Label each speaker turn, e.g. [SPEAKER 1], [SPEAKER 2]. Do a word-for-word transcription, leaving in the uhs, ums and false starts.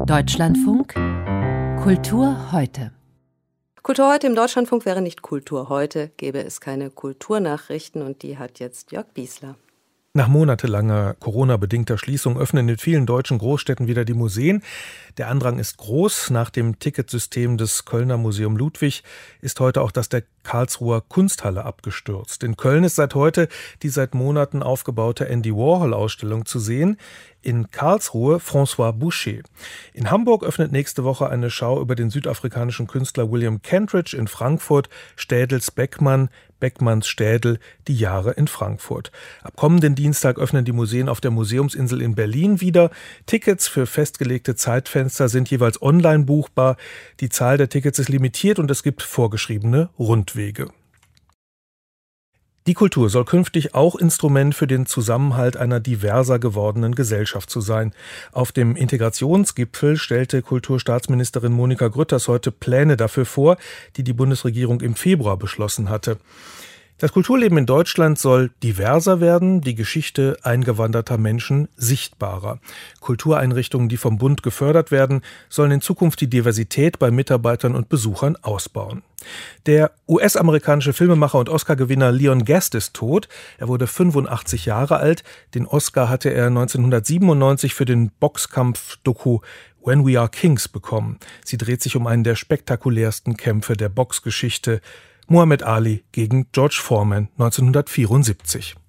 [SPEAKER 1] Deutschlandfunk Kultur heute.
[SPEAKER 2] Kultur heute im Deutschlandfunk wäre nicht Kultur heute, gäbe es keine Kulturnachrichten, und die hat jetzt Jörg Biesler.
[SPEAKER 3] Nach monatelanger Corona-bedingter Schließung öffnen in vielen deutschen Großstädten wieder die Museen. Der Andrang ist groß. Nach dem Ticketsystem des Kölner Museum Ludwig ist heute auch das der Karlsruher Kunsthalle abgestürzt. In Köln ist seit heute die seit Monaten aufgebaute Andy Warhol-Ausstellung zu sehen. In Karlsruhe François Boucher. In Hamburg öffnet nächste Woche eine Schau über den südafrikanischen Künstler William Kentridge. In Frankfurt Städels Beckmann, Beckmanns Städel, die Jahre in Frankfurt. Ab kommenden Dienstag öffnen die Museen auf der Museumsinsel in Berlin wieder. Tickets für festgelegte Zeitfenster sind jeweils online buchbar. Die Zahl der Tickets ist limitiert und es gibt vorgeschriebene Rundwege. Die Kultur soll künftig auch Instrument für den Zusammenhalt einer diverser gewordenen Gesellschaft zu sein. Auf dem Integrationsgipfel stellte Kulturstaatsministerin Monika Grütters heute Pläne dafür vor, die die Bundesregierung im Februar beschlossen hatte. Das Kulturleben in Deutschland soll diverser werden, die Geschichte eingewanderter Menschen sichtbarer. Kultureinrichtungen, die vom Bund gefördert werden, sollen in Zukunft die Diversität bei Mitarbeitern und Besuchern ausbauen. Der U S-amerikanische Filmemacher und Oscar-Gewinner Leon Guest ist tot. Er wurde fünfundachtzig Jahre alt. Den Oscar hatte er neunzehnhundertsiebenundneunzig für den Boxkampf-Doku When We Are Kings bekommen. Sie dreht sich um einen der spektakulärsten Kämpfe der Boxgeschichte. Muhammad Ali gegen George Foreman neunzehnhundertvierundsiebzig.